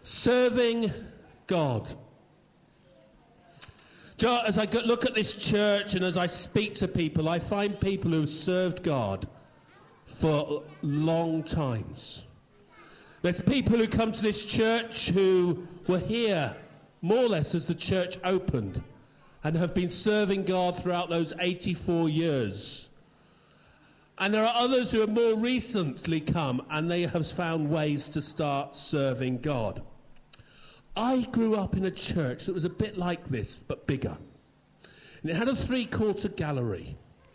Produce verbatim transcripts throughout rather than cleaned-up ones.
Serving God. As I look at this church and as I speak to people, I find people who have served God for long times. There's people who come to this church who were here more or less as the church opened and have been serving God throughout those eighty-four years. And there are others who have more recently come and they have found ways to start serving God. I grew up in a church that was a bit like this, but bigger. And it had a three-quarter gallery.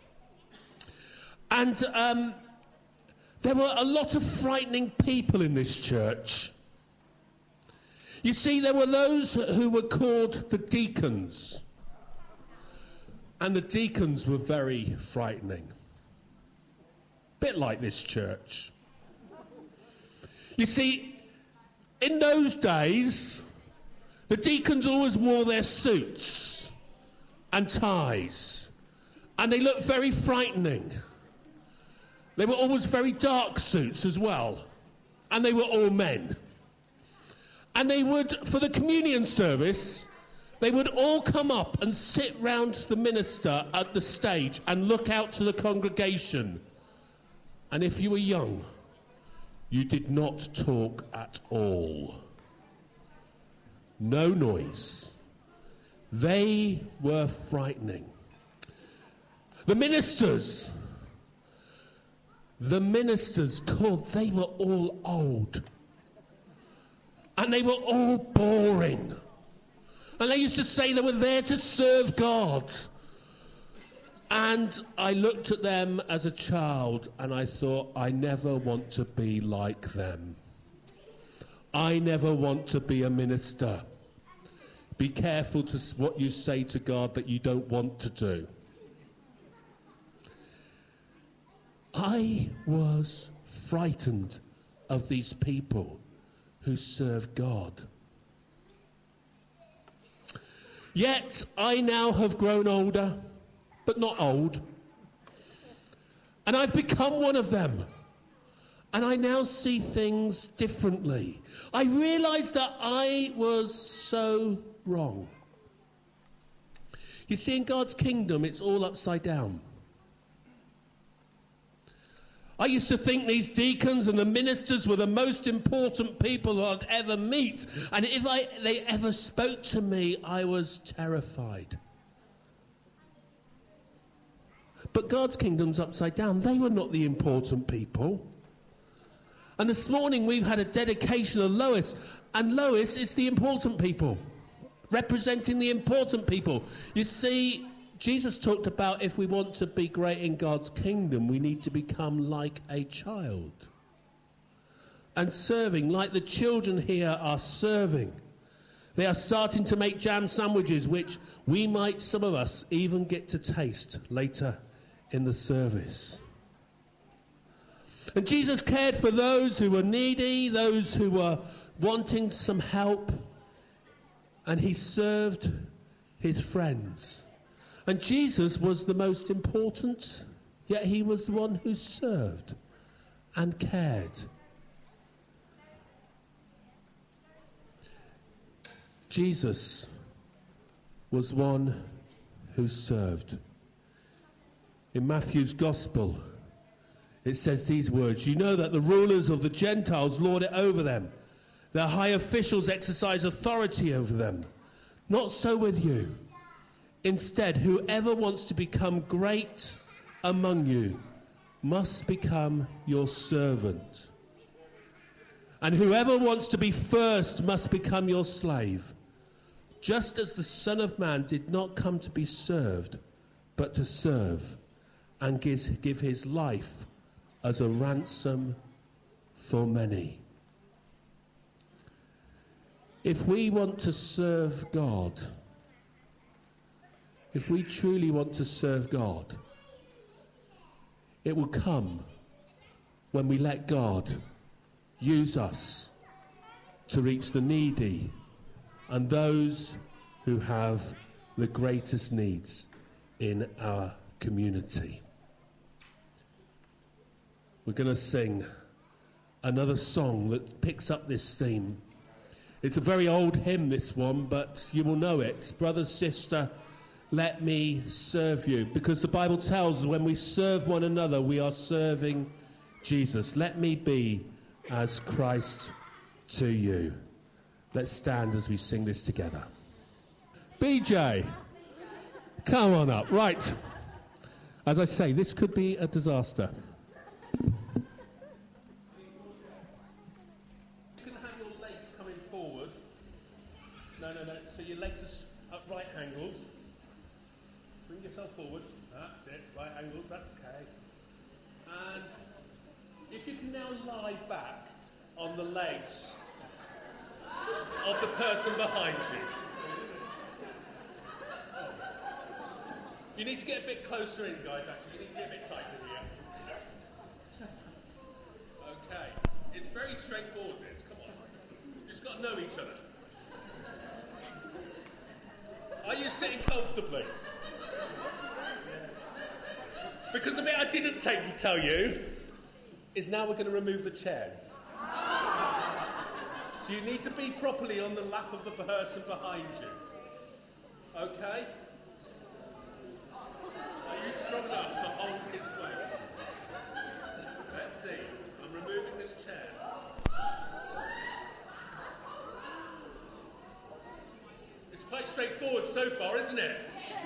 And um, there were a lot of frightening people in this church. You see, there were those who were called the deacons. And the deacons were very frightening. Bit like this church. You see, in those days, the deacons always wore their suits and ties, and they looked very frightening. They were always very dark suits as well, and they were all men. And they would, for the communion service, they would all come up and sit round the minister at the stage and look out to the congregation. And if you were young, you did not talk at all. No noise. They were frightening. The ministers, the ministers called, they were all old. And they were all boring. And they used to say they were there to serve God. And I looked at them as a child and I thought, I never want to be like them. I never want to be a minister. Be careful to what you say to God that you don't want to do. I was frightened of these people who serve God. Yet I now have grown older, but not old. And I've become one of them. And I now see things differently. I realised that I was so wrong. You see, in God's kingdom, it's all upside down. I used to think these deacons and the ministers were the most important people I'd ever meet. And if I, they ever spoke to me, I was terrified. But God's kingdom's upside down. They were not the important people. And this morning we've had a dedication of Lois. And Lois is the important people, representing the important people. You see, Jesus talked about if we want to be great in God's kingdom, we need to become like a child. And serving, like the children here are serving. They are starting to make jam sandwiches, which we might, some of us, even get to taste later in the service. And Jesus cared for those who were needy, those who were wanting some help, and he served his friends. And Jesus was the most important, yet he was the one who served and cared. Jesus was one who served. In Matthew's Gospel, it says these words, "You know that the rulers of the Gentiles lord it over them. Their high officials exercise authority over them. Not so with you. Instead, whoever wants to become great among you must become your servant. And whoever wants to be first must become your slave. Just as the Son of Man did not come to be served, but to serve and give, give his life as a ransom for many." If we want to serve God, if we truly want to serve God, it will come when we let God use us to reach the needy and those who have the greatest needs in our community. We're going to sing another song that picks up this theme. It's a very old hymn, this one, but you will know it. Brother, sister, let me serve you. Because the Bible tells us when we serve one another, we are serving Jesus. Let me be as Christ to you. Let's stand as we sing this together. B J, come on up. Right. As I say, this could be a disaster. You can have your legs coming forward. No, no, no. So your legs are at right angles. Bring yourself forward. That's it. Right angles. That's okay. And if you can now lie back on the legs of the person behind you. You need to get a bit closer in, guys, actually. You need to get a bit tighter here. Okay. It's very straightforward, this. Come on. You've just got to know each other. Are you sitting comfortably? Because the bit I didn't take to tell you is now we're going to remove the chairs. So you need to be properly on the lap of the person behind you. Okay? Are you strong enough to hold his weight? Let's see. I'm removing this chair. It's quite straightforward so far, isn't it?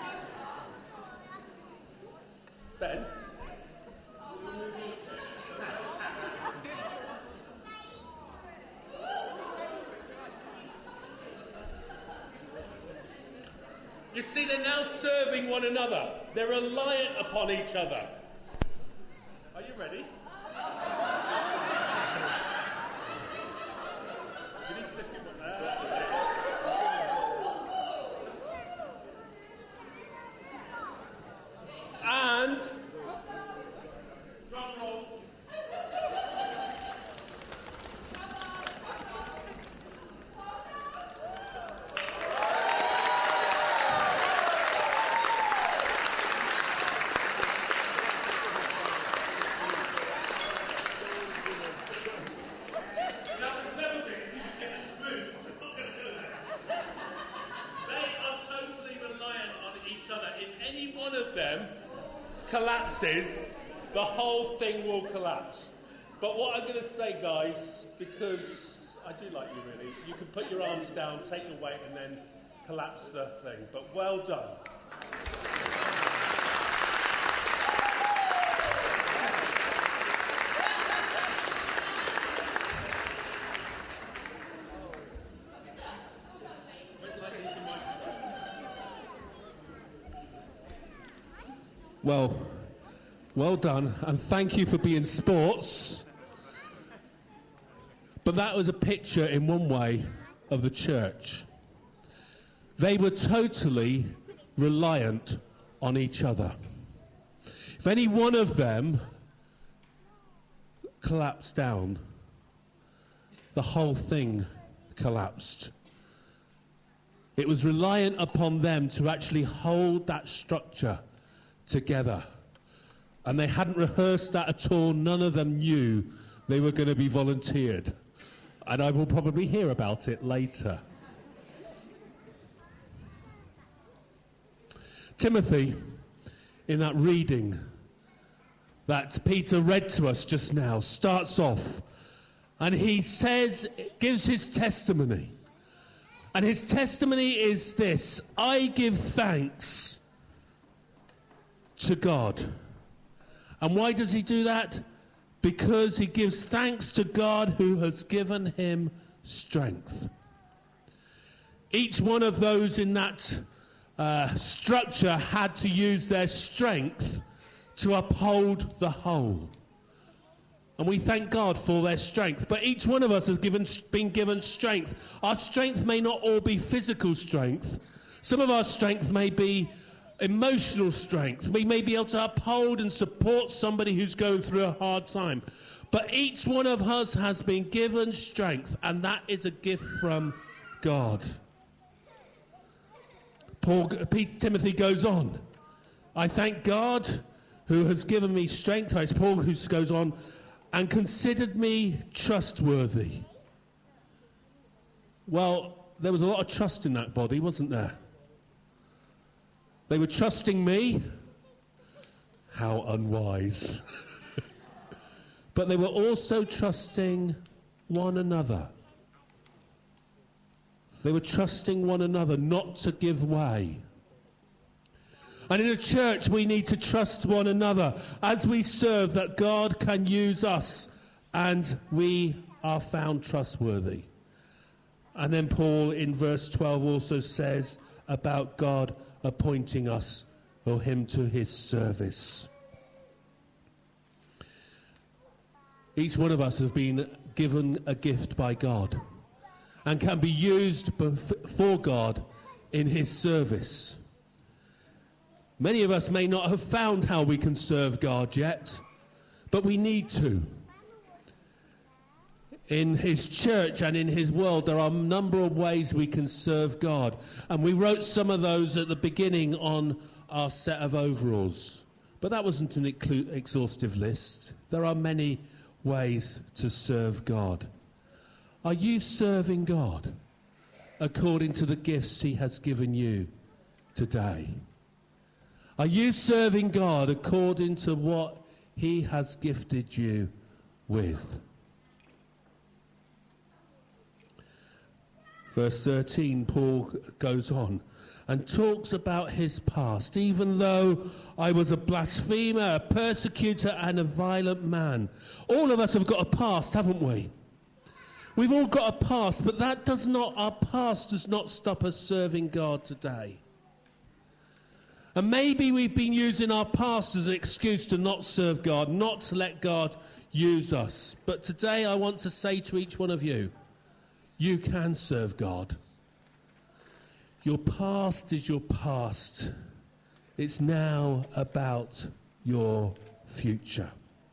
Ben? You see, they're now serving one another. They're reliant upon each other. Are you ready? You need to lift your butt there. And drum roll. Collapses, the whole thing will collapse. But what I'm going to say, guys, because I do like you really, you can put your arms down, take your weight, and then collapse the thing. But well done. Well, well done, and thank you for being sports. But that was a picture, in one way, of the church. They were totally reliant on each other. If any one of them collapsed down, the whole thing collapsed. It was reliant upon them to actually hold that structure together. And they hadn't rehearsed that at all. None of them knew they were going to be volunteered. And I will probably hear about it later. Timothy, in that reading that Peter read to us just now, starts off and he says, gives his testimony. And his testimony is this: I give thanks to God. And why does he do that? Because he gives thanks to God who has given him strength. Each one of those in that uh, structure had to use their strength to uphold the whole. And we thank God for their strength. But each one of us has given, been given strength. Our strength may not all be physical strength. Some of our strength may be emotional strength. We may be able to uphold and support somebody who's going through a hard time. But each one of us has been given strength, and that is a gift from God. Paul, Pete, Timothy goes on. I thank God who has given me strength. It's Paul who goes on, and considered me trustworthy. Well, there was a lot of trust in that body, wasn't there? They were trusting me. How unwise. But they were also trusting one another. They were trusting one another not to give way. And in a church, we need to trust one another as we serve, that God can use us and we are found trustworthy. And then Paul in verse twelve also says about God appointing us or him to his service. Each one of us have been given a gift by God and can be used for God in his service. Many of us may not have found how we can serve God yet, but we need to. In his church and in his world, there are a number of ways we can serve God. And we wrote some of those at the beginning on our set of overalls. But that wasn't an exclu- exhaustive list. There are many ways to serve God. Are you serving God according to the gifts he has given you today? Are you serving God according to what he has gifted you with? Verse thirteen, Paul goes on and talks about his past. Even though I was a blasphemer, a persecutor, and a violent man. All of us have got a past, haven't we? We've all got a past, but that does not, our past does not stop us serving God today. And maybe we've been using our past as an excuse to not serve God, not to let God use us. But today I want to say to each one of you, you can serve God. Your past is your past. It's now about your future.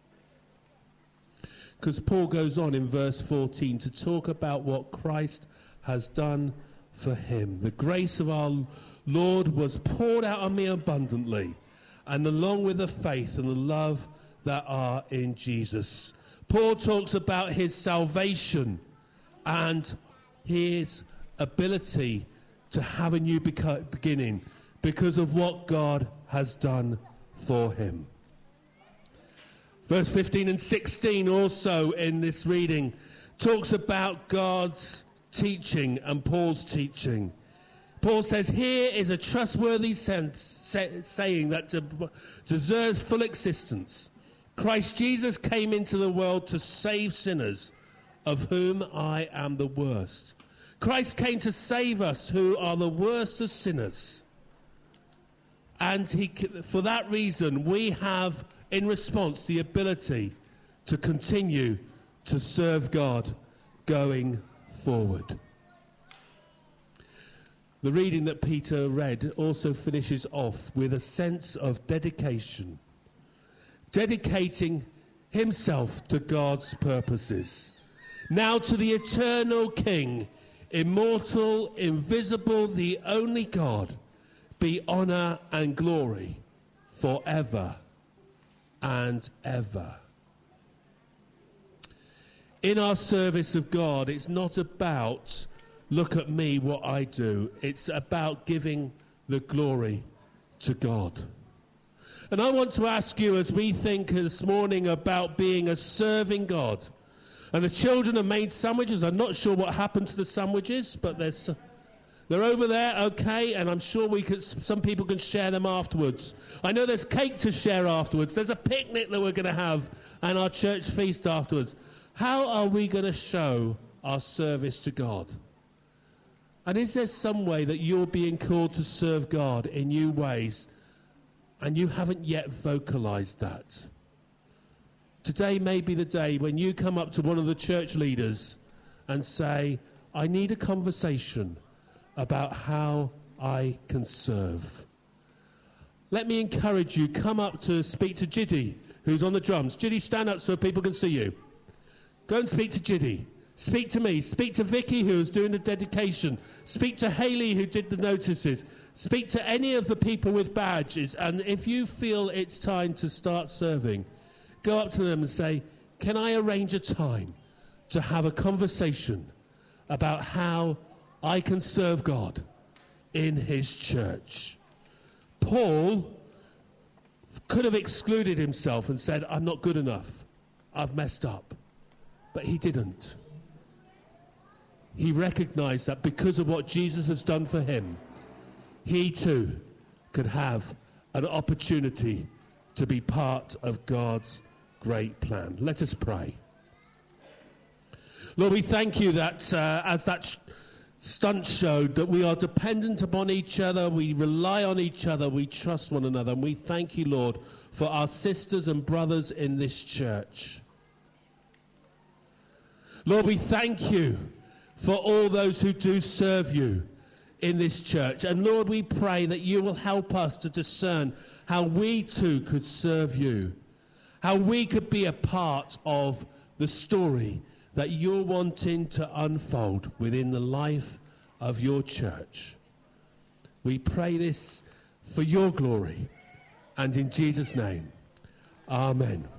Because Paul goes on in verse fourteen to talk about what Christ has done for him. The grace of our Lord was poured out on me abundantly, and along with the faith and the love that are in Jesus. Paul talks about his salvation and his ability to have a new beca- beginning because of what God has done for him. Verse fifteen and sixteen also in this reading talks about God's teaching and Paul's teaching. Paul says, here is a trustworthy sense, say, saying that de- deserves full existence. Christ Jesus came into the world to save sinners, of whom I am the worst. Christ came to save us who are the worst of sinners. And he, for that reason, we have, in response, the ability to continue to serve God going forward. The reading that Peter read also finishes off with a sense of dedication, dedicating himself to God's purposes. Now to the eternal King, immortal, invisible, the only God, be honor and glory forever and ever. In our service of God, it's not about look at me, what I do. It's about giving the glory to God. And I want to ask you, as we think this morning about being a serving God, and the children have made sandwiches. I'm not sure what happened to the sandwiches, but there's, they're over there, okay, and I'm sure we could, some people can share them afterwards. I know there's cake to share afterwards. There's a picnic that we're going to have and our church feast afterwards. How are we going to show our service to God? And is there some way that you're being called to serve God in new ways and you haven't yet vocalized that? Today may be the day when you come up to one of the church leaders and say, I need a conversation about how I can serve. Let me encourage you, come up to speak to Jiddy, who's on the drums. Jiddy, stand up so people can see you. Go and speak to Jiddy. Speak to me. Speak to Vicky, who is doing the dedication. Speak to Haley, who did the notices. Speak to any of the people with badges. And if you feel it's time to start serving, go up to them and say, can I arrange a time to have a conversation about how I can serve God in his church. Paul could have excluded himself and said, I'm not good enough. I've messed up. But he didn't. He recognized that because of what Jesus has done for him, he too could have an opportunity to be part of God's great plan. Let us pray. Lord, we thank you that uh, as that sh- stunt showed, that we are dependent upon each other, we rely on each other, we trust one another. And we thank you, Lord, for our sisters and brothers in this church. Lord, we thank you for all those who do serve you in this church. And Lord, we pray that you will help us to discern how we too could serve you, how we could be a part of the story that you're wanting to unfold within the life of your church. We pray this for your glory, and in Jesus' name, amen.